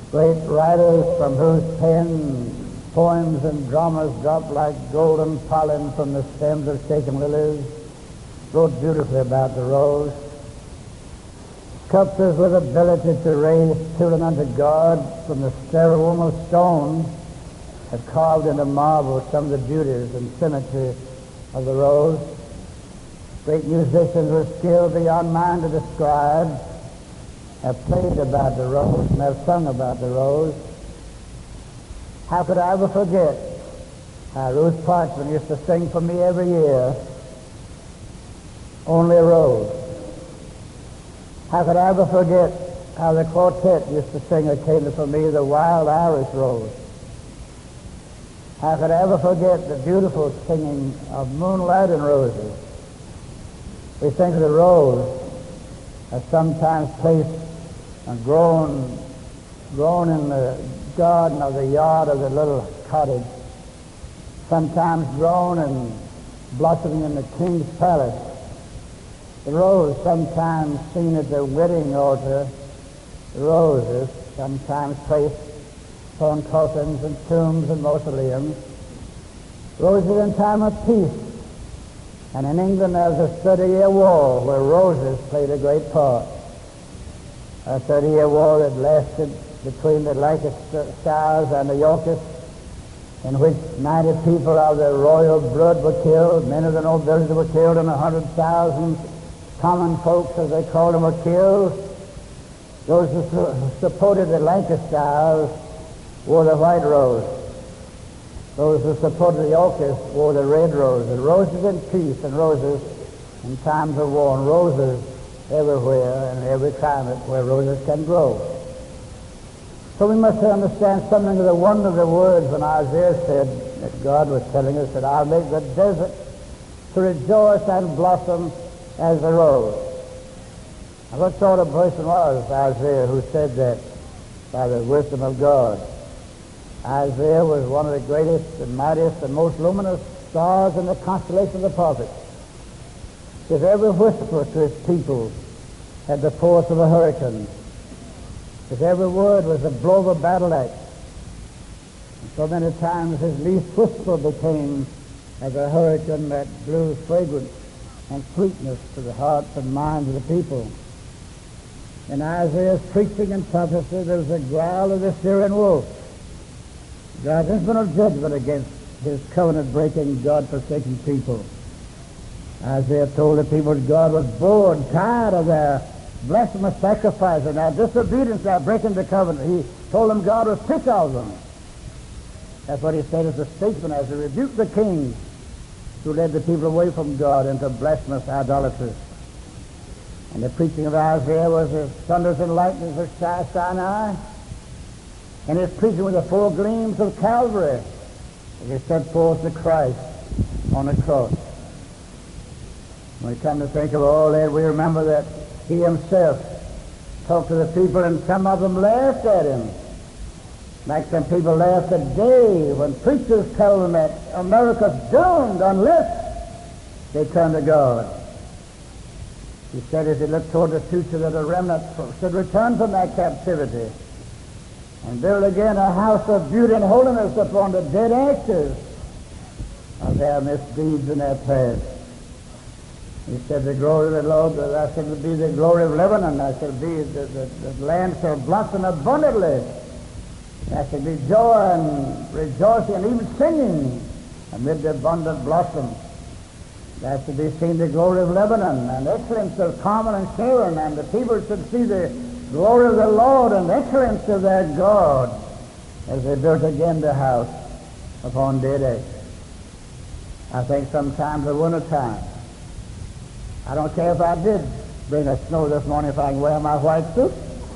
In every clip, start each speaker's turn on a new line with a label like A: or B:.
A: Great writers from whose pen poems and dramas drop like golden pollen from the stems of shaken lilies, wrote beautifully about the rose. Sculptors with ability to raise children unto God from the sterile womb of stone have carved into marble some of the beauties and symmetry of the rose. Great musicians with skill beyond mine to describe have played about the rose and have sung about the rose. How could I ever forget how Ruth Parchman used to sing for me every year, Only a Rose? How could I ever forget how the quartet used to sing occasionally for me, The Wild Irish Rose? How could I ever forget the beautiful singing of Moonlight and Roses? We think of the rose as sometimes placed and grown in the garden of the yard of the little cottage, sometimes grown and blossoming in the king's palace. The rose sometimes seen at the wedding altar, the roses sometimes placed upon coffins and tombs and mausoleums, roses in time of peace. And in England there was a 30-year war where roses played a great part. A 30-year war that lasted between the Lancashires and the Yorkists, in which 90 people of the royal blood were killed, men of the nobility were killed, and 100,000 common folks, as they called them, were killed. Those who supported the Lancashires wore the white rose. Those who supported the Yorkists wore the red rose. And roses in peace, and roses in times of war, and roses everywhere in every climate where roses can grow. So we must understand something of the wonder of the words when Isaiah said that God was telling us that I'll make the desert to rejoice and blossom as the rose. Now, what sort of person was Isaiah who said that by the wisdom of God? Isaiah was one of the greatest and mightiest and most luminous stars in the constellation of the prophets. His every whisper to his people had the force of a hurricane. His every word was the blow of a battle axe. And so many times his least whisper became as a hurricane that blew fragrance and sweetness to the hearts and minds of the people. In Isaiah's preaching and prophecy there was a growl of the Syrian wolf. God's infinite judgment against his covenant-breaking, God-forsaken people. Isaiah told the people that God was bored, tired of their blasphemous sacrifice and their disobedience, their breaking the covenant. He told them God was sick of them. That's what he said as a statesman, as he rebuked the king who led the people away from God into blasphemous idolatry. And the preaching of Isaiah was as thunders and lightnings of Sinai, and his preaching was the four gleams of Calvary as he set forth the Christ on the cross. When we come to think of all that, we remember that he himself talked to the people, and some of them laughed at him. Like some people laugh today when preachers tell them that America's doomed unless they turn to God. He said as he looked toward the future that a remnant should return from that captivity and build again a house of beauty and holiness upon the dead ashes of their misdeeds and their past. He said, the glory of the Lord, that shall be the glory of Lebanon, that shall be the land shall blossom abundantly. There shall be joy and rejoicing and even singing amid the abundant blossom. There shall be seen the glory of Lebanon and excellence of Carmel and Sharon, and the people should see the glory of the Lord and excellence of their God as they built again the house upon dead acres. I think sometimes the winter time, I don't care if I did bring a snow this morning if I can wear my white suit.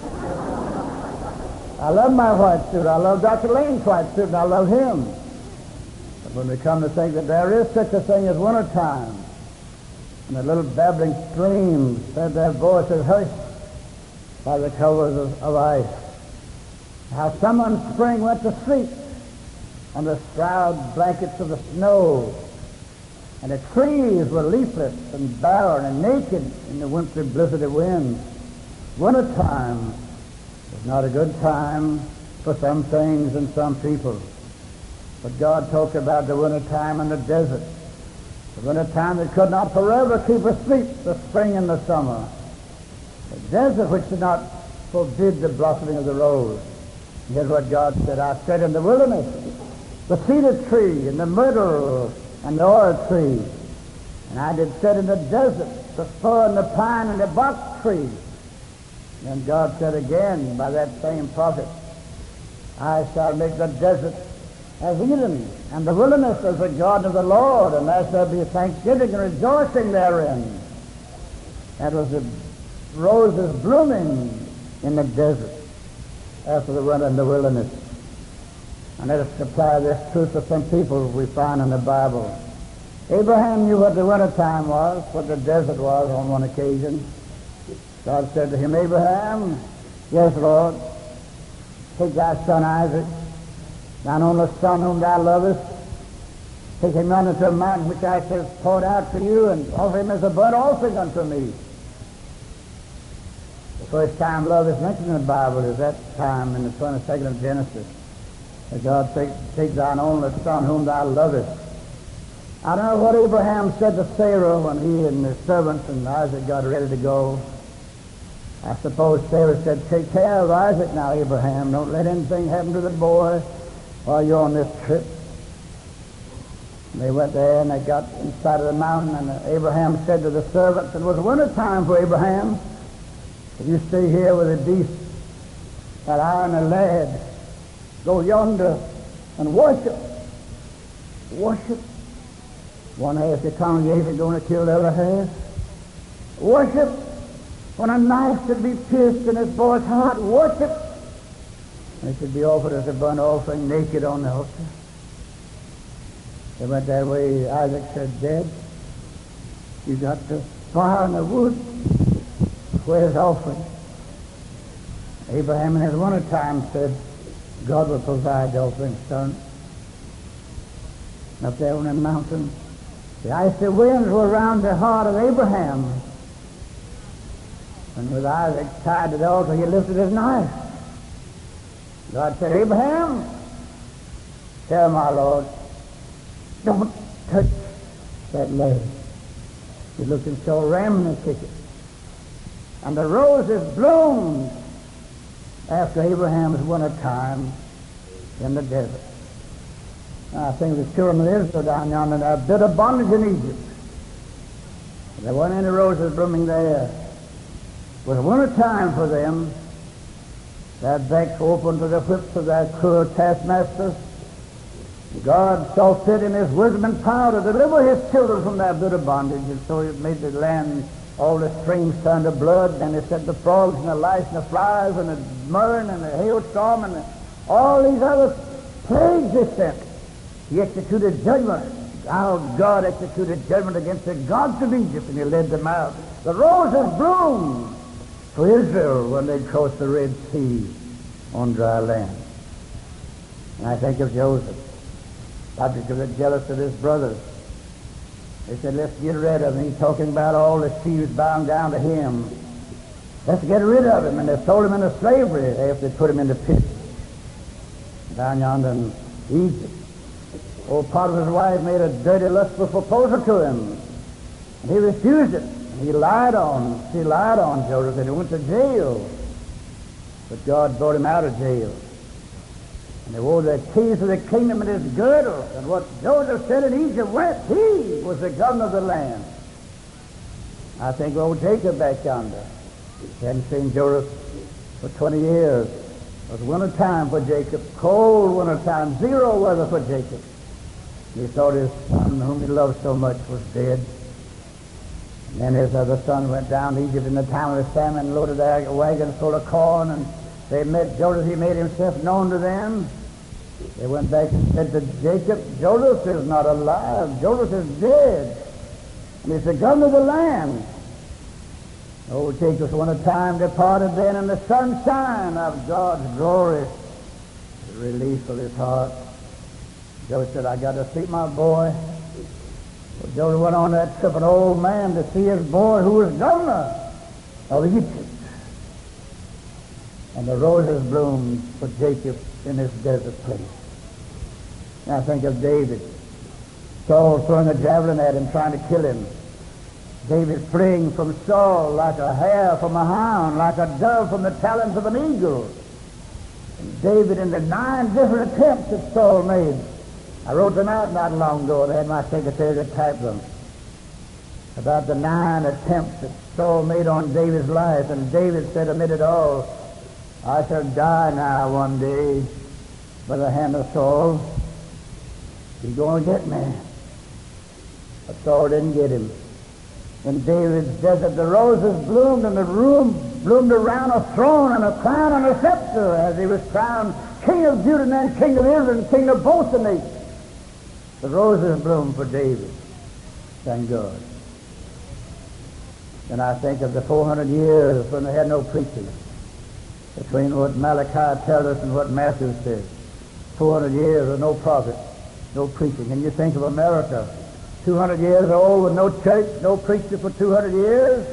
A: I love my white suit. I love Dr. Lane's white suit, and I love him. But when we come to think that there is such a thing as wintertime, and the little babbling streams had their voices hushed by the covers of ice, how summer and spring went to sleep on the shroud blankets of the snow, and the trees were leafless and barren and naked in the wintry blizzarded winds. Wintertime is not a good time for some things and some people. But God talked about the winter time and the desert. The winter time that could not forever keep asleep, the spring and the summer. The desert which did not forbid the blossoming of the rose. And here's what God said, I said in the wilderness, the cedar tree and the myrtle and the oil tree. And I did set in the desert the fir and the pine and the box tree. And God said again by that same prophet, I shall make the desert as Eden, and the wilderness as the garden of the Lord, and there shall be thanksgiving and rejoicing therein. That was the roses blooming in the desert after the winter in the wilderness. And let us apply this truth to some people we find in the Bible. Abraham knew what the winter time was, what the desert was on one occasion. God said to him, Abraham, yes, Lord, take thy son Isaac, thine only son whom thou lovest, take him unto a mountain which I have poured out for you, and offer him as a burnt offering unto me. The first time love is mentioned in the Bible is that time in the 22nd of Genesis. That God take thine only son whom thou lovest. I don't know what Abraham said to Sarah when he and his servants and Isaac got ready to go. I suppose Sarah said, take care of Isaac now, Abraham. Don't let anything happen to the boy while you're on this trip. And they went there and they got inside of the mountain, and Abraham said to the servants, it was winter time for Abraham. If you stay here with the beast, that I and the lad go yonder and worship. Worship. One half the congregation going to kill the other half. Worship. When a knife should be pierced in this boy's heart, worship. And it should be offered as a burnt offering naked on the altar. They went that way. Isaac said, Dad, you got the fire and the wood. Where's offering? Abraham in his winter time said, God will provide the offering, son. Up there on the mountain, the icy winds were around the heart of Abraham. And with Isaac tied to the altar, he lifted his knife. God said, Abraham, tell my Lord, don't touch that lad. He looked and saw a ram in the thicket. And the roses bloomed after Abraham's winter time in the desert. I think the children of Israel down yonder, they're bitter bondage in Egypt. There weren't any roses blooming there. It was winter time for them. Their backs open to the whips of their cruel taskmasters. God saw fit in his wisdom and power to deliver his children from their bitter bondage, and so he made the land, all the streams turn to blood, and he set the frogs and the lice and the flies and the murrain and the hailstorm and all these other plagues he sent. He executed judgment. Our God executed judgment against the gods of Egypt, and he led them out. The roses bloomed for Israel when they crossed the Red Sea on dry land. And I think of Joseph, object of the jealous of his brothers. They said, let's get rid of him. He's talking about all the sheaves bound down to him. Let's get rid of him. And they sold him into slavery after they put him in the pit down yonder in Egypt. Old Potiphar's wife made a dirty, lustful proposal to him, and he refused it. She lied on Joseph, and he went to jail. But God brought him out of jail. And they wore the keys of the kingdom in his girdle. And what Joseph said in Egypt went. He was the governor of the land. I think old Jacob back yonder. He hadn't seen Joseph for 20 years. It was winter time for Jacob, cold winter time, zero weather for Jacob. He thought his son, whom he loved so much, was dead. And then his other son went down to Egypt in the time of the famine, loaded their wagons full of corn, and they met Joseph. He made himself known to them. They went back and said to Jacob, Joseph is not alive. Joseph is dead. And he's the governor of the land. Old Jacob's winter time departed then in the sunshine of God's glory, the relief of his heart. Joseph said, I got to see my boy. So Joseph went on that trip, an old man, to see his boy who was governor of Egypt. And the roses bloomed for Jacob in his desert place. Now think of David. Saul throwing a javelin at him, trying to kill him. David fleeing from Saul like a hare from a hound, like a dove from the talons of an eagle. And David in the 9 different attempts that Saul made. I wrote them out not long ago. They had my secretary to type them. About the 9 attempts that Saul made on David's life. And David said amid it all, I shall die now one day by the hand of Saul. He's going to get me. But Saul didn't get him. In David's desert, the roses bloomed, and the room bloomed around a throne and a crown and a scepter as he was crowned King of Judah and then King of Israel and King of both the nations. The roses bloomed for David. Thank God. And I think of the 400 years when they had no preaching, between what Malachi tells us and what Matthew says. 400 years of no prophet, no preaching. And you think of America, 200 years old with no church, no preacher for 200 years.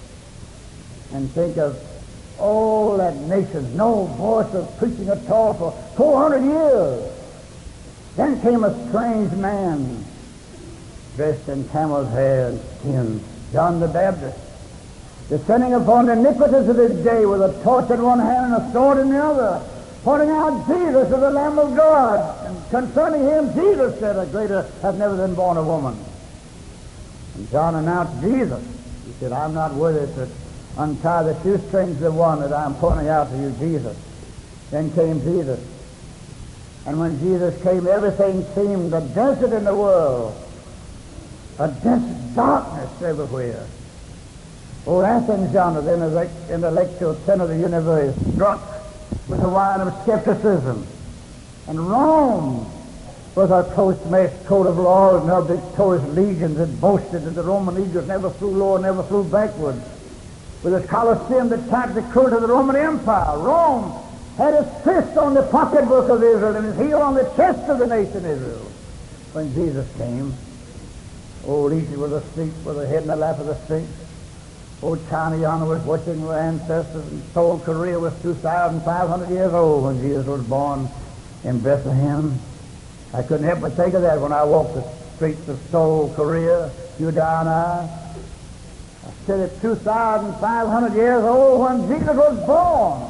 A: And think of all that nation, no voice of preaching at all for 400 years. Then came a strange man dressed in camel's hair and skins, John the Baptist, descending upon the iniquities of his day with a torch in one hand and a sword in the other, pointing out Jesus as the Lamb of God. And concerning him, Jesus said, a greater hath never been born of woman. And John announced Jesus. He said, I'm not worthy to untie the shoestrings of the one that I'm pointing out to you, Jesus. Then came Jesus. And when Jesus came, everything seemed a desert in the world, a dense darkness everywhere. Oh, Athens yonder, the intellectual center of the universe, drunk with the wine of skepticism. And Rome, with her close-meshed coat of laws and her victorious legions that boasted that the Roman eagles never flew low and never flew backward, with its Colosseum that typed the cult of the Roman Empire. Rome had his fist on the pocketbook of Israel and his heel on the chest of the nation Israel. When Jesus came, old Egypt was asleep with her head in the lap of the Sphinx. Old China yonder was watching her ancestors, and Seoul, Korea was 2,500 years old when Jesus was born in Bethlehem. I couldn't help but think of that when I walked the streets of Seoul, Korea, Udana. I said it's 2,500 years old when Jesus was born.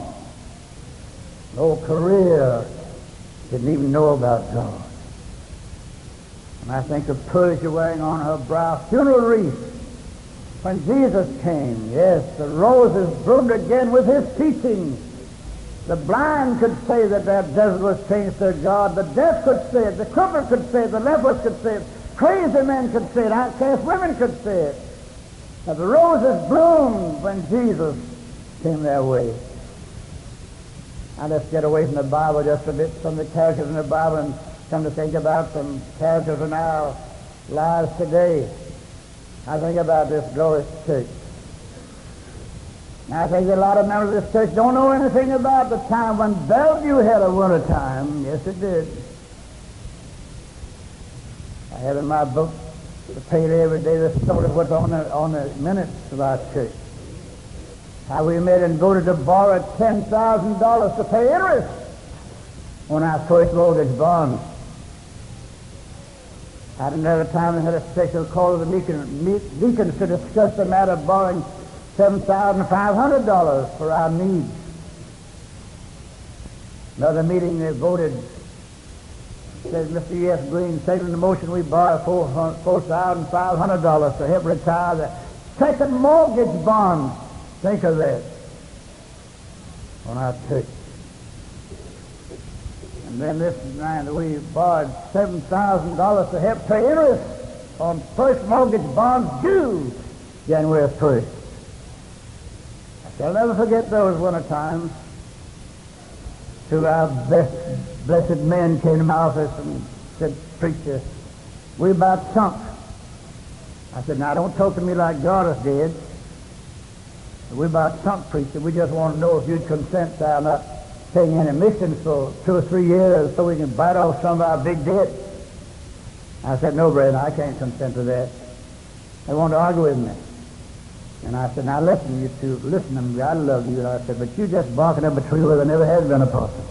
A: No, Korea didn't even know about God. And I think of Persia wearing on her brow funeral wreath when Jesus came. Yes, the roses bloomed again with his teaching. The blind could say that their desert was changed to God. The deaf could say it. The crippled could say it. The lepers could say it. Crazy men could say it. Outcast women could say it. Now, the roses bloomed when Jesus came their way. Now let's get away from the Bible just a bit, from the characters in the Bible, and come to think about some characters in our lives today. I think about this glorious church. Now, I think a lot of members of this church don't know anything about the time when Bellevue had a winter time. Yes, it did. I have in my book the paper every day the story of what's on the minutes of our church. How we made and voted to borrow $10,000 to pay interest on our first mortgage bond. At another time, we had a special call of the deacons to discuss the matter of borrowing $7,500 for our needs. Another meeting, they voted, says Mr. E.S. Green, second the motion, we borrow $4,500 to help retire the second mortgage bond. Think of that on our church. And then this night we borrowed $7,000 to help pay interest on first mortgage bonds due January 1st. I shall never forget those winter times. Two of our blessed men came to my office and said, "Preacher, we about sunk." I said, "Now don't talk to me like God is dead. We about sunk, preacher. We just want to know if you'd consent to our not paying any missions for 2 or 3 years so we can bite off some of our big debt." I said, "No, Brad, I can't consent to that." They wanted to argue with me. And I said, now listen, you two, listen to me, I love you. I said, but you just barking up a tree where there never has been a possum.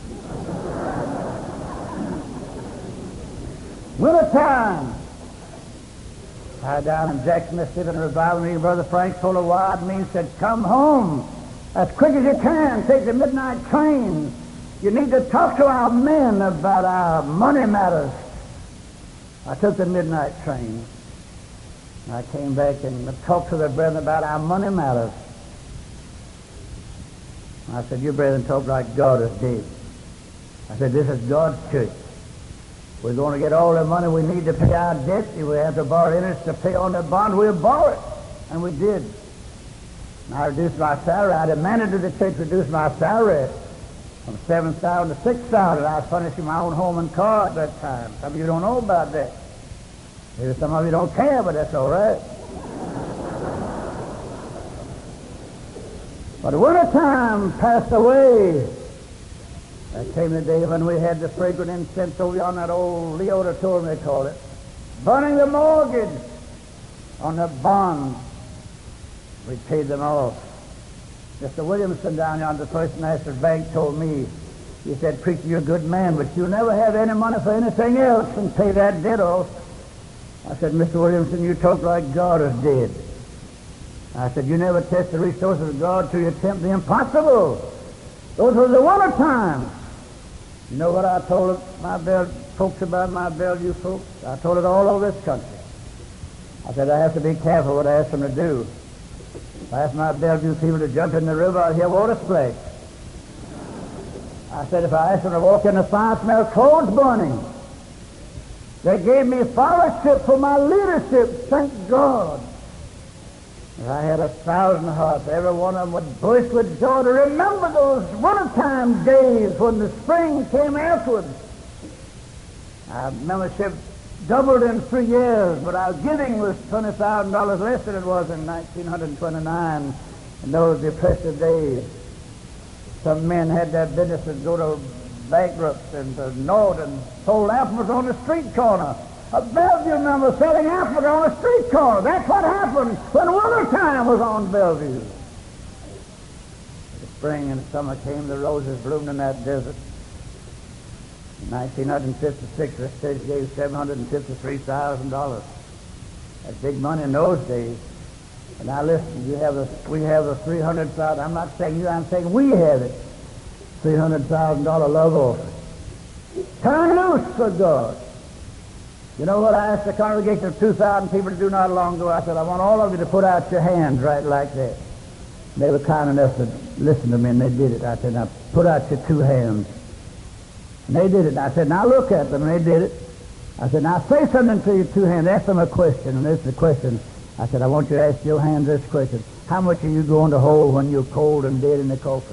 A: Winter time. I down in Jackson, Mississippi, in a revival meeting, Brother Frank pulled a wire at me and said, come home as quick as you can. Take the midnight train. You need to talk to our men about our money matters. I took the midnight train. I came back and talked to the brethren about our money matters. I said, you brethren talk like God is dead. I said, this is God's church. We're going to get all the money we need to pay our debt. If we have to borrow interest to pay on the bond, we'll borrow it. And we did. And I reduced my salary. I demanded that the church reduce my salary from $7,000 to $6,000. I was furnishing my own home and car at that time. Some of you don't know about that. Maybe some of you don't care, but that's all right. But winter time passed away. There came the day when we had the fragrant incense over on that old Lee Auditorium, they call it, burning the mortgage on the bonds. We paid them off. Mr. Williamson down here on the First National Bank told me, he said, preacher, you're a good man, but you'll never have any money for anything else and pay that debt off. I said, Mr. Williamson, you talk like God is dead. I said, you never test the resources of God till you attempt the impossible. Those were the winter times. You know what I told my folks about my Bellevue folks? I told it all over this country. I said, I have to be careful what I ask them to do. If I ask my Bellevue people to jump in the river, I'll hear water splash. I said, if I ask them to walk in the fire, smell clothes burning. They gave me fellowship for my leadership, thank God. If I had 1,000 hearts, every one of them would burst with joy to remember those wintertime days when the spring came afterwards. Our membership doubled in 3 years, but our giving was $20,000 less than it was in 1929 in those depressive days. Some men had their businesses go to bankrupt and to naught and sold apples on the street corner. A Bellevue member selling apples on a street corner. That's what happened when wintertime was on Bellevue. The spring and summer came, the roses bloomed in that desert. In 1956, the state gave $753,000. That's big money in those days. And now listen, we have the $300,000. I'm not saying you, I'm saying we have it. $300,000 love offering. Turn loose for God. You know what I asked the congregation of 2,000 people to do not long ago? I said, I want all of you to put out your hands right like that. They were kind enough to listen to me, and they did it. I said, now put out your 2 hands. And they did it. I said, now look at them, and they did it. I said, now say something to your 2 hands. Ask them a question, and this is the question. I said, I want you to ask your hands this question. How much are you going to hold when you're cold and dead in the coffin?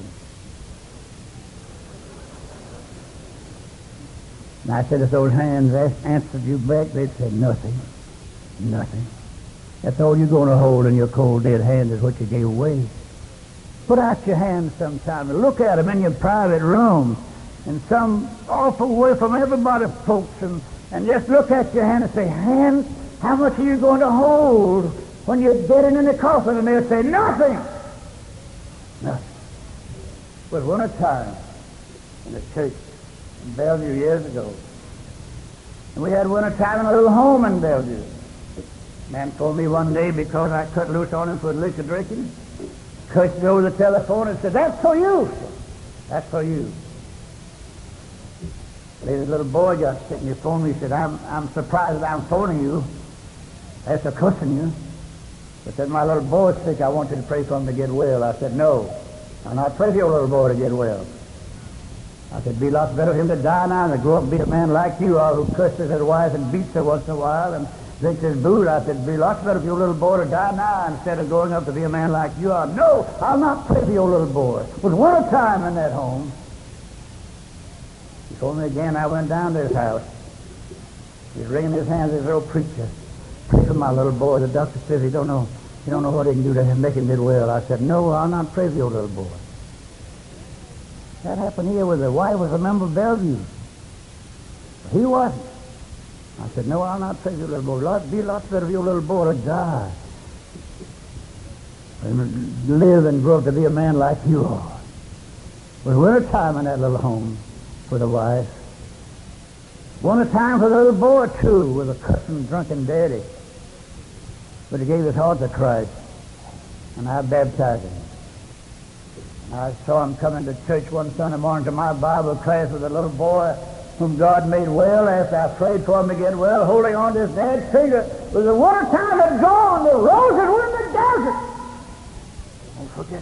A: And I said, if those hands answered you back, they'd say, nothing. Nothing. That's all you're going to hold in your cold, dead hand is what you gave away. Put out your hands sometime and look at them in your private room in some awful way from everybody, folks, and just look at your hand and say, hand, how much are you going to hold when you're dead in the coffin? And they'll say, nothing. Nothing. It was winter time in the church in Bellevue years ago. And we had winter time in a little home in Bellevue. A man told me one day because I cut loose on him for liquor drinking, cursed me over the telephone and said, that's for you. That's for you. Later, the little boy got sick and he phoned me. He said, I'm surprised that I'm phoning you. That's a cussing you. But then my little boy's sick. I want you to pray for him to get well. I said, no. I'll not pray for your little boy to get well. I said, it'd be lots better for him to die now than to grow up and be a man like you are who curses his wife and beats her once in a while and drinks his booze. I said, it'd be lots better for your little boy to die now instead of growing up to be a man like you are. No, I'll not pray for your little boy. It was winter time in that home. He told me again, I went down to his house. He was wringing his hands as his old preacher. Pray for my little boy. The doctor says he don't know what he can do to make him get well. I said, no, I'll not pray for your little boy. That happened here with the wife was a member of Bellevue. He wasn't. I said, no, I'll not pray for your little boy. It'd be lots better for your little boy to die and live and grow up to be a man like you are. It was winter time in that little home for the wife. Winter time for the little boy, too, with a cussing, drunken daddy. But he gave his heart to Christ, and I baptized him. I saw him coming to church one Sunday morning to my Bible class with a little boy whom God made well after I prayed for him to get well, holding on to his dad's finger. But the winter time had gone. The roses were in the desert. Don't forget.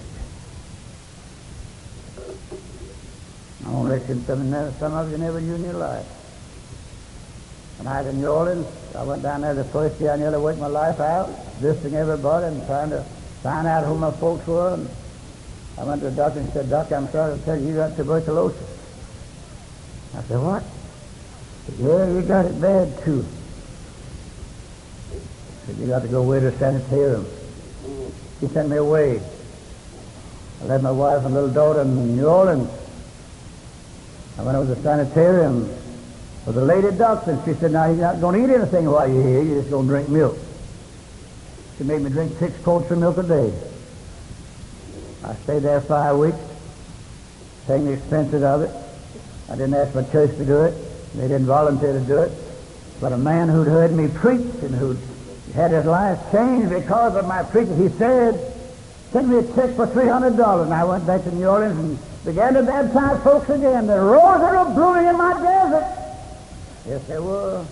A: I won't let you some of you never knew in your life. When I was in New Orleans, I went down there the first year I nearly worked my life out, visiting everybody and trying to find out who my folks were. And I went to the doctor and said, "Doctor, I'm sorry to tell you, you got tuberculosis." I said, "What?" He said, "Yeah, you got it bad, too." He said, "You got to go away to the sanitarium." He sent me away. I left my wife and little daughter in New Orleans. I went over to the sanitarium with a lady doctor, and she said, "Now, you're not going to eat anything while you're here. You're just going to drink milk." She made me drink 6 quarts of milk a day. I stayed there 5 weeks, paying the expenses of it. I didn't ask my church to do it. They didn't volunteer to do it. But a man who'd heard me preach and who'd had his life changed because of my preaching, he said, "Send me a check for $300. And I went back to New Orleans and began to baptize folks again. The roses were blooming in my desert. Yes, they were.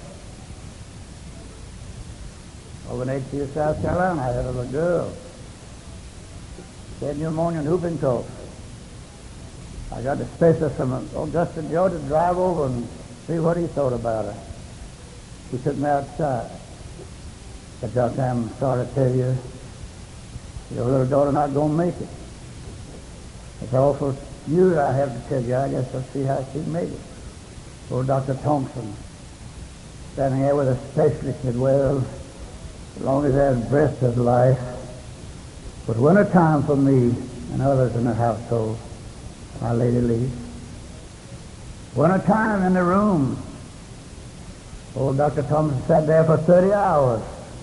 A: Over in Edgefield, South Carolina, I had a little girl. She had pneumonia and whooping cough. I got the specialist from Augusta, Georgia, to drive over and see what he thought about her. He took me outside. Said, "Doctor, I'm sorry to tell you, your little daughter not going to make it. It's awful news I have to tell you. I guess I'll see how she made it." Old Dr. Thompson, standing there with a specialist, said, "Well, as long as there's breath of life, it was winter time for me and others in the household, my lady Lee. Winter time in the room. Old Dr. Thompson sat there for 30 hours,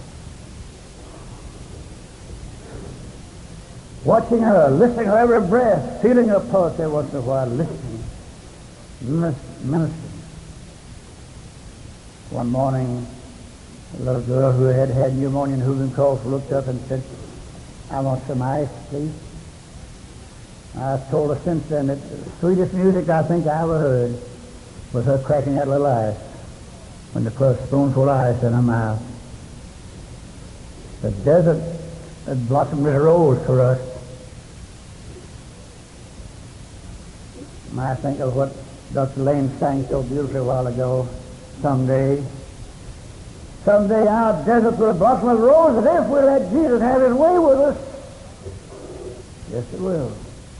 A: watching her, listening to her every breath, feeling her pulse every once in a while, listening, ministering. One morning, a little girl who had had pneumonia and whooping cough looked up and said, "I want some ice, please." I've told her since then that the sweetest music I think I ever heard was her cracking that little ice when they put a spoonful of ice in her mouth. The desert had blossomed as a rose for us. I think of what Dr. Lane sang so beautifully a while ago. Someday our desert will blossom as roses if we let Jesus have his way with us. Yes, it will.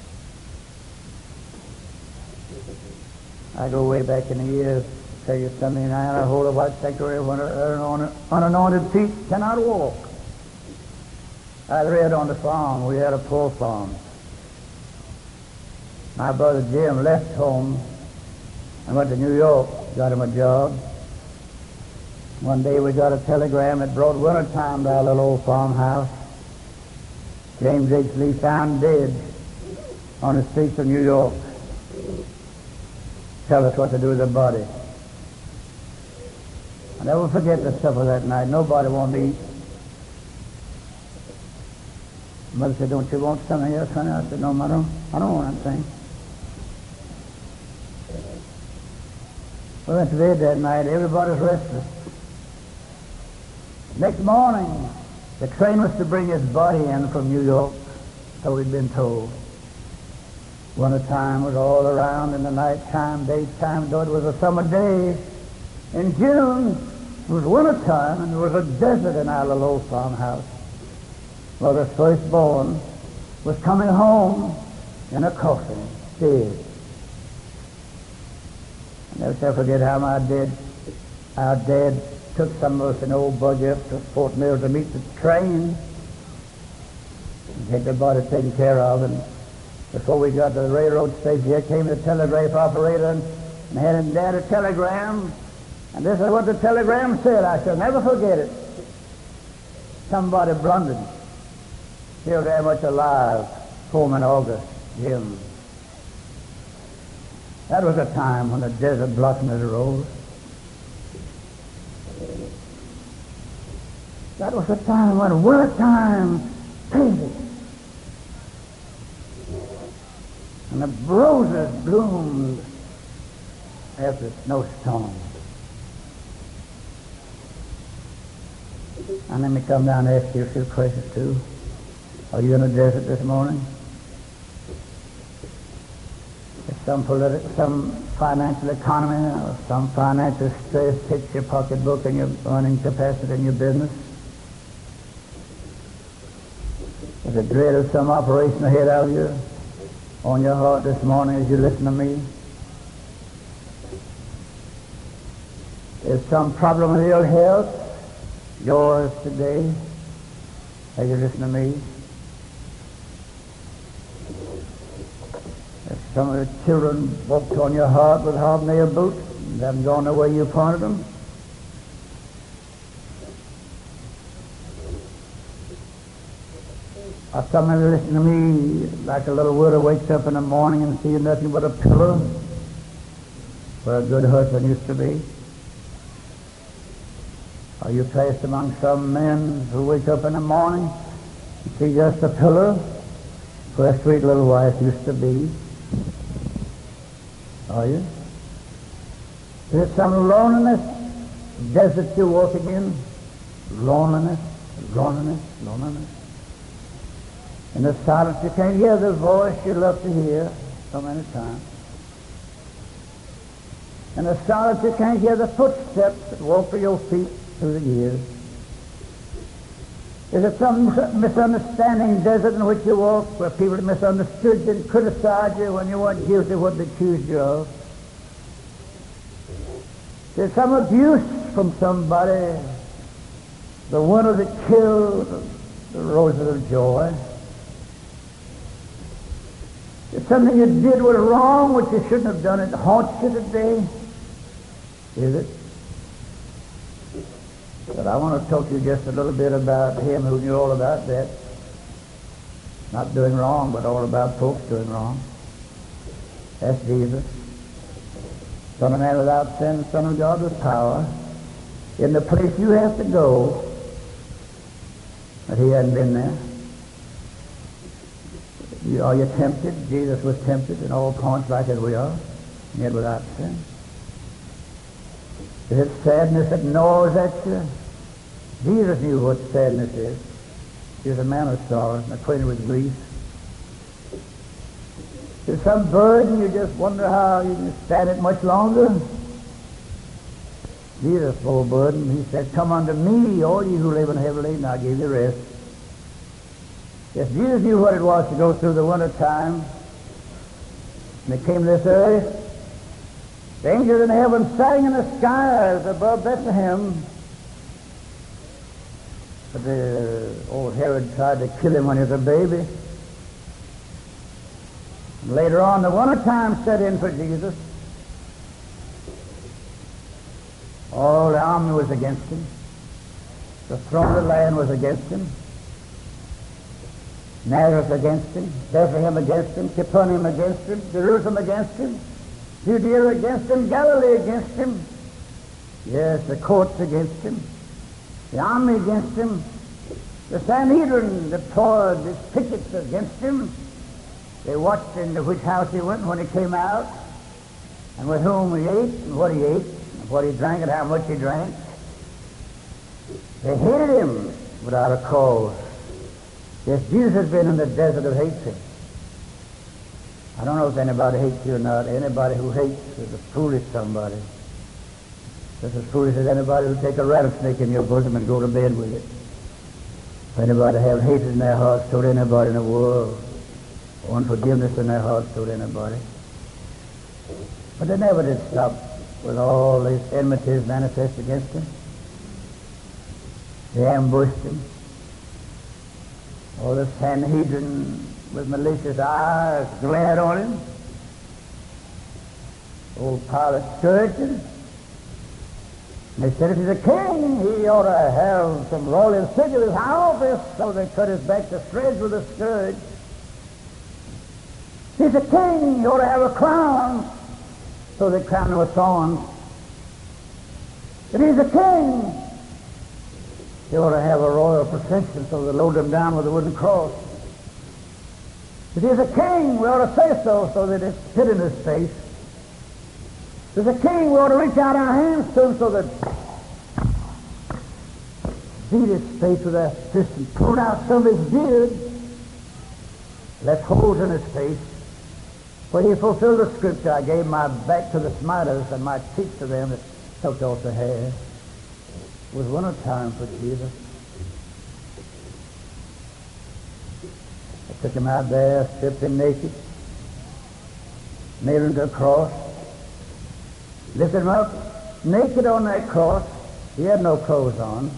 A: I go way back in the years, tell you something, and I hold a white sanctuary when unanointed feet cannot walk. I read on the farm. We had a poor farm. My brother Jim left home and went to New York, got him a job. One day we got a telegram that brought winter time to our little old farmhouse. James H. Lee found dead on the streets of New York. Tell us what to do with the body. I'll never forget the supper that night. Nobody wanted to eat. Mother said, "Don't you want something else, honey?" I said, "No, I don't want anything." We went to bed that night. Everybody was restless. Next morning, the train was to bring his body in from New York, so we'd been told. Winter time was all around in the night time, daytime, though it was a summer day. In June, it was winter time, and there was a desert in our little old farmhouse. Mother's firstborn was coming home in a coffin, dead. I never shall forget how our dad took some of us in an old buggy up to Fort Mill to meet the train and get the body taken care of. And before we got to the railroad station, here came the telegraph operator and handed Dad a telegram. And this is what the telegram said. I shall never forget it. Somebody blundered. Still very much alive. Foreman August, Jim. That was a time when the desert blossomed as a rose. That was a time when wintertime faded. And the roses bloomed after the snowstorm. And let me come down and ask you a few questions too. Are you in the desert this morning? If some financial economy or some financial stress hits your pocketbook and your earning capacity in your business? Is the dread of some operation ahead of you on your heart this morning as you listen to me? Is some problem of ill health yours today as you listen to me? If some of the children walked on your heart with hobnail boots and haven't gone the way you pointed them? Or some of you listen to me like a little widow wakes up in the morning and sees nothing but a pillow where a good husband used to be? Are you placed among some men who wake up in the morning and see just a pillow where a sweet little wife used to be? Are you? Is it some loneliness desert you're walking in? Loneliness, loneliness, loneliness. In the silence you can't hear the voice you love to hear so many times. In the silence you can't hear the footsteps that walk through your feet through the years. Is it some misunderstanding desert in which you walk where people misunderstood you and criticized you when you weren't guilty of what they accused you of? Is it some abuse from somebody, the winter that killed the roses of joy? Is something you did was wrong, which you shouldn't have done? It haunts you today? Is it? But I want to talk to you just a little bit about him who knew all about that. Not doing wrong, but all about folks doing wrong. That's Jesus. Son of man without sin, Son of God with power. In the place you have to go, but he hadn't been there. Are you tempted? Jesus was tempted in all points like as we are, yet without sin. Is it sadness that gnaws at you? Jesus knew what sadness is. He was a man of sorrow and acquainted with grief. Is it some burden you just wonder how you can stand it much longer? Jesus bore a burden. He said, "Come unto me, all you who labor and heavy laden, and I'll give you rest." Yes, Jesus knew what it was to go through the winter time. When he came to this earth, the angels in heaven sang in the skies above Bethlehem. But old Herod tried to kill him when he was a baby. And later on, the winter time set in for Jesus. All the army was against him. The throne of the land was against him. Nazareth against him, Bethlehem against him, Capernaum against him, Jerusalem against him, Judea against him, Galilee against him. Yes, the courts against him, the army against him, the Sanhedrin deployed its pickets against him. They watched into which house he went when he came out, and with whom he ate, and what he ate, and what he drank, and how much he drank. They hated him without a cause. Yes, Jesus has been in the desert of hatred. I don't know if anybody hates you or not. Anybody who hates is a foolish somebody. Just as foolish as anybody who take a rattlesnake in your bosom and go to bed with it. If anybody have hatred in their hearts toward anybody in the world, or unforgiveness in their hearts toward anybody. But they never did stop with all these enmities manifest against him. They ambushed him. All the Sanhedrin with malicious eyes glared on him. Old Pilate scourged him. They said if he's a king, he ought to have some royal insignia in his office, so they cut his back to shreds with a scourge. If he's a king, he ought to have a crown, so they crowned him with thorns. If he's a king, he ought to have a royal procession, so they load him down with a wooden cross. If he's a king, we ought to say so that it spit in his face. If he's a king, we ought to reach out our hands to him so that beat his face with our fist and pull out some of his beard, left holes in his face. For he fulfilled the scripture, I gave my back to the smiters and my cheeks to them that choked off the hair. It was one of time for Jesus. They took him out there, stripped him naked, nailed him to a cross, lifted him up naked on that cross. He had no clothes on.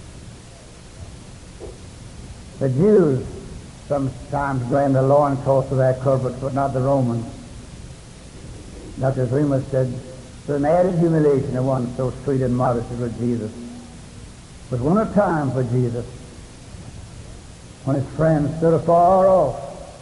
A: The Jews sometimes blame the loincloth of that culprit, but not the Romans. Dr. Remus said, it's an added humiliation to one so sweet and modest as Jesus. It was one a time for Jesus when his friends stood afar off.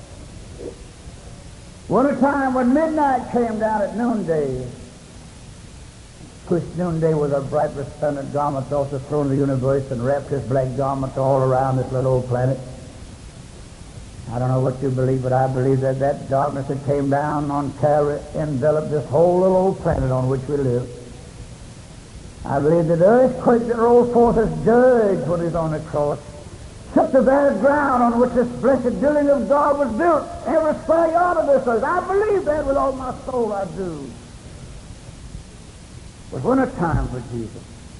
A: One a time when midnight came down at noonday, pushed noonday with a bright resplendent garment off the throne of the universe and wrapped his black garment all around this little old planet. I don't know what you believe, but I believe that that darkness that came down on Calvary enveloped this whole little old planet on which we live. I believe that the earthquake that rolled forth as dirge when he was on the cross took the very ground on which this blessed building of God was built, every square yard of this earth. I believe that with all my soul, I do. It was one a time for Jesus.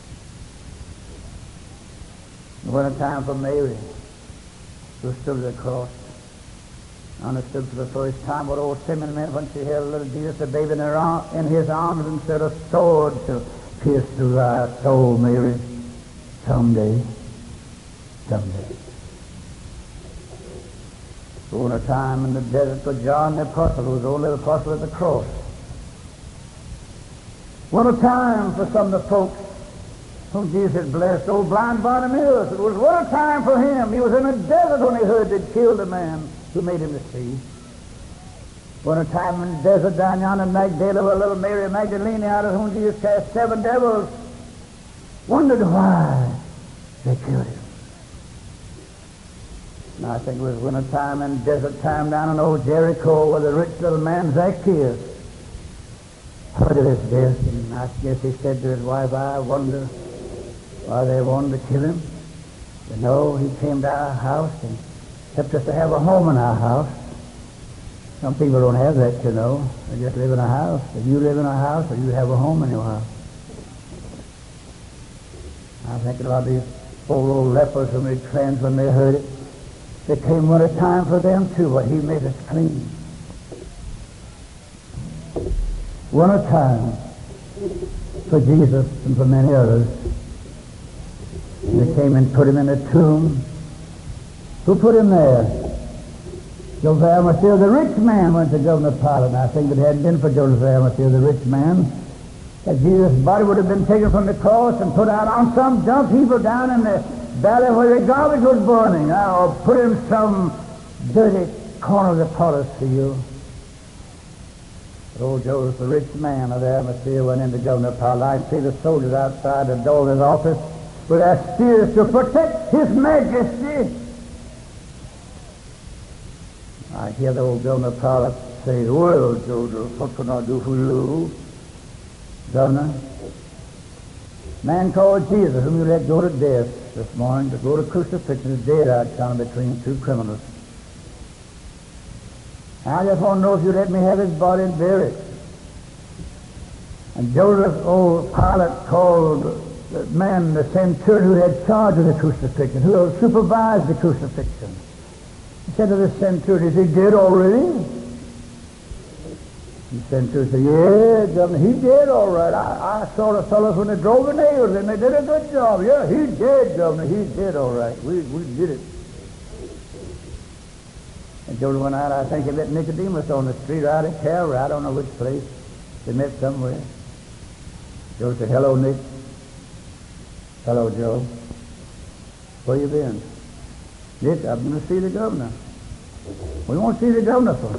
A: It was one a time for Mary, who stood at the cross. Understood for the first time what old Simeon meant when she held little Jesus, the baby in his arms, and said, a sword shall pierce through thy soul, Mary, someday. For a time in the desert for John the Apostle, who was the only apostle at the cross. What a time for some of the folks whom Jesus blessed. Old blind Bartimaeus, it was what a time for him. He was in the desert when he heard they'd killed the man who made him to see. What a time in the desert down yonder in Magdala where little Mary Magdalene, out of whom Jesus cast 7 devils, wondered why they killed him. And I think it was winter time and desert time down in old Jericho where the rich little man Zacchaeus heard of his death, and I guess he said to his wife, I wonder why they wanted to kill him. You know, he came to our house and helped us to have a home in our house. Some people don't have that, you know. They just live in a house. If you live in a house, or you have a home in your house. I'm thinking about these poor old lepers who made cleanse when they heard it. There came what a time for them too, but he made us clean. One a time for Jesus and for many others. They came and put him in a tomb. Who put him there? Joseph of Arimathea, the rich man, went to Governor Pilate. And I think if it hadn't been for Joseph of Arimathea, the rich man, that Jesus' body would have been taken from the cross and put out on some dump heap or down in the valley where the garbage was burning, or put in some dirty corner of the potter's field. But old Joseph, the rich man of Arimathea, went into Governor Pilate. I see the soldiers outside the door of his office with their spears to protect his majesty. I hear the old Governor Pilate say, well, Joseph, what can I do for you? Governor, man called Jesus, whom you let go to death this morning, to go to crucifixion, is dead out down between 2 criminals. I just want to know if you let me have his body and bury it. And Joseph, old Pilate, called the man, the centurion who had charge of the crucifixion, who supervised the crucifixion. He said to the centurion, is he dead already? The centurion said, yeah, Governor, he dead all right. I saw the fellows when they drove the nails in. They did a good job. Yeah, he's dead, Governor. He's dead all right. We did it. And Joseph went out. I think he met Nicodemus on the street out at Calvary. I don't know which place. They met somewhere. Joseph said, hello, Nick. Hello, Joe. Where you been? Dick, I'm going to see the governor. We won't see the governor for.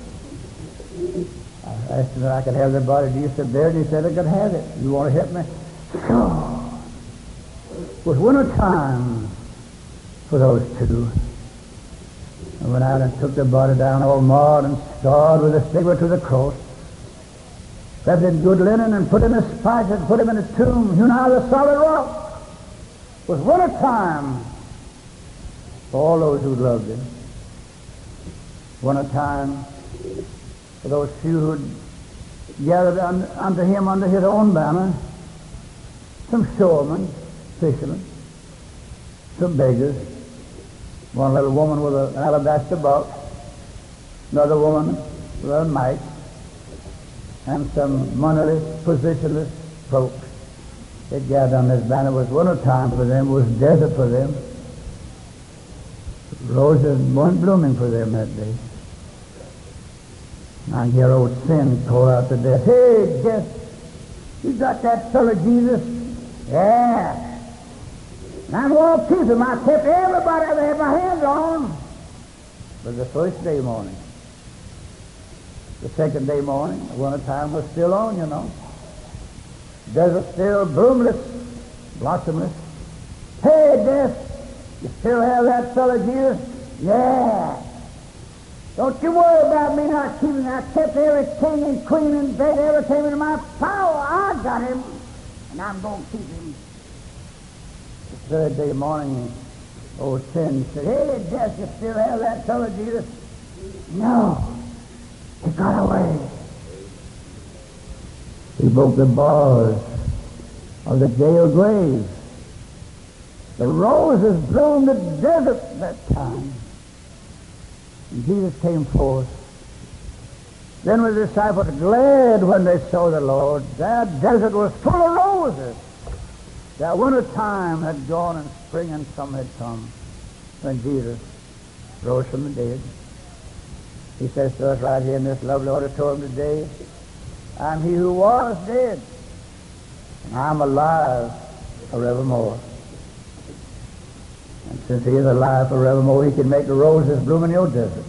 A: I asked him if I could have the body. Do you sit there? And he said I could have it. You want to help me? Sure. It was winter time for those two. I went out and took the body down all marred and scarred with a stigma to the cross. Wrapped in good linen and put in a spice and put him in a tomb hewn out of the solid rock. It was winter time for all those who loved him. Winter time for those few who gathered unto him under his own banner. Some shoremen, fishermen, some beggars. One little woman with an alabaster box, another woman with a mite, and some moneyless, positionless folks. They gathered on this banner. It was winter time for them. It was desert for them. Roses weren't blooming for them that day. I hear old Sin call out to death, "Hey, Death, you got that fellow Jesus?" "Yeah. And I'm going to keep him. I kept everybody I ever had my hands on." But the first day morning, the second day morning, the winter time was still on, you know. Desert still bloomless, blossomless. "Hey, Death, you still have that fellow Jesus?" "Yeah. Don't you worry about me not keeping him. I kept every king and queen and they ever came into my power. I got him, and I'm going to keep him." The third day morning, old Sin said, "Hey, Death, you still have that fellow Jesus?" "No, he got away." He broke the bars of the jail grave. The roses bloomed the desert that time. And Jesus came forth. Then were the disciples glad when they saw the Lord. That desert was full of roses. That winter time had gone and spring and summer had come when Jesus rose from the dead. He says to us right here in this lovely auditorium today, "I'm he who was dead, and I'm alive forevermore." And since he is alive forevermore, he can make the roses bloom in your desert.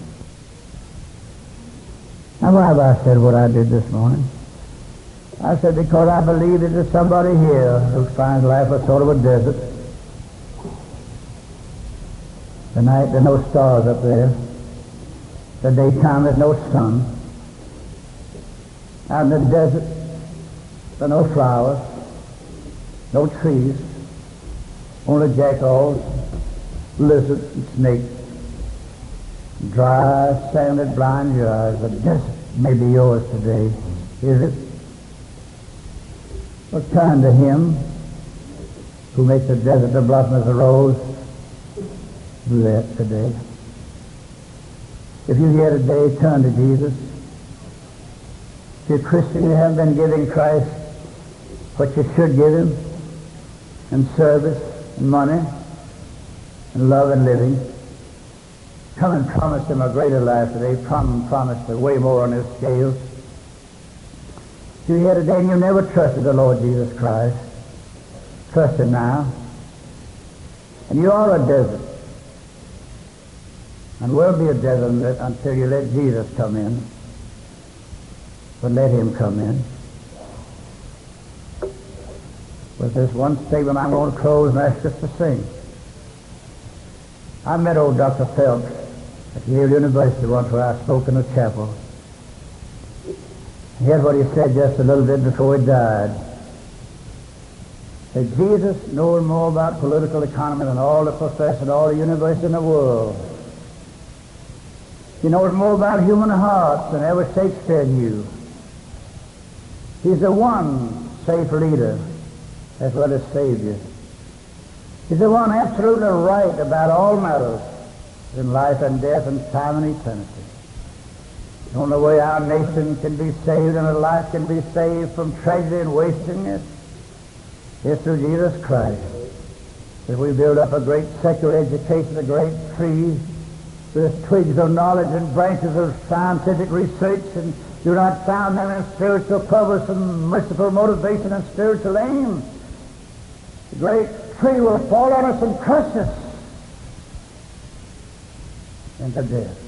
A: Now, why have I said what I did this morning? I said because I believe that there's somebody here who finds life a sort of a desert. The night there are no stars up there. The daytime there's no sun. Out in the desert there are no flowers, no trees, only jackals, lizards and snakes. Dry sand that blinds your eyes. The desert may be yours today. Is it? Well, turn to him who makes the desert to blossom as a rose. Do that today. If you're here today, turn to Jesus. If you're a Christian, you haven't been giving Christ what you should give him in service and money and love and living. Come and promise him a greater life today. Promise to way more on his scales. If you're here today and you've never trusted the Lord Jesus Christ, trust him now. And you are a desert. And will be a desert until you let Jesus come in. But let him come in. With this one statement, I'm going to close and ask us to sing. I met old Dr. Phelps at Yale University once where I spoke in the chapel. Here's what he said just a little bit before he died. He said, Jesus knows more about political economy than all the professors and all the universities in the world. He knows more about human hearts than ever Shakespeare knew. He's the one safe leader as well as Savior. He's the one absolutely right about all matters in life and death and time and eternity. The only way our nation can be saved and a life can be saved from tragedy and wasting it is through Jesus Christ. If we build up a great secular education, a great tree with twigs of knowledge and branches of scientific research, and do not found them in spiritual purpose and merciful motivation and spiritual aim, great tree will fall on us and crush us into death.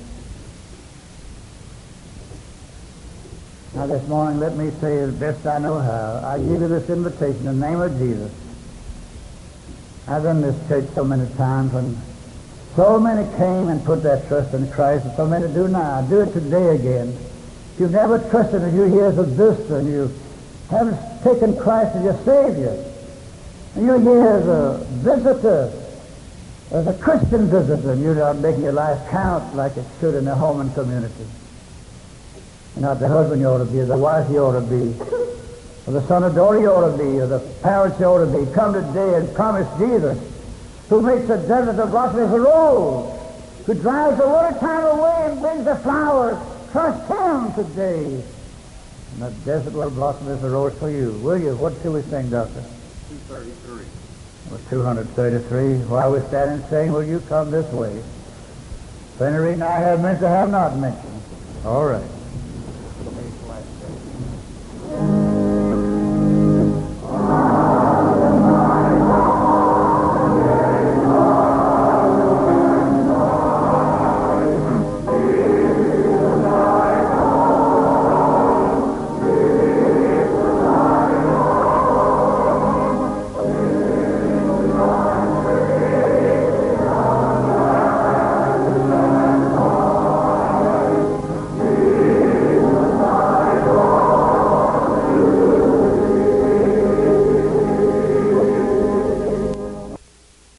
A: Now this morning, let me say as best I know how, I give you this invitation in the name of Jesus. I've done this church so many times when so many came and put their trust in Christ, and so many do now. Do it today again. If you've never trusted, if you're here as a visitor and you haven't taken Christ as your Savior, and you're here as a visitor, as a Christian visitor, and you're not making your life count like it should in the home and community. You're not the husband you ought to be, or the wife you ought to be, or the son or daughter you ought to be, or the parents you ought to be. Come today and promise Jesus, who makes the desert the blossom as a rose, who drives the winter time away and brings the flowers. Trust Him today. And the desert will blossom as a rose for you. Will you? What shall we sing, Doctor?
B: 233.
A: Well, 233. While we're standing saying, will you come this way? For any reason I have mentioned, I have not mentioned. All right.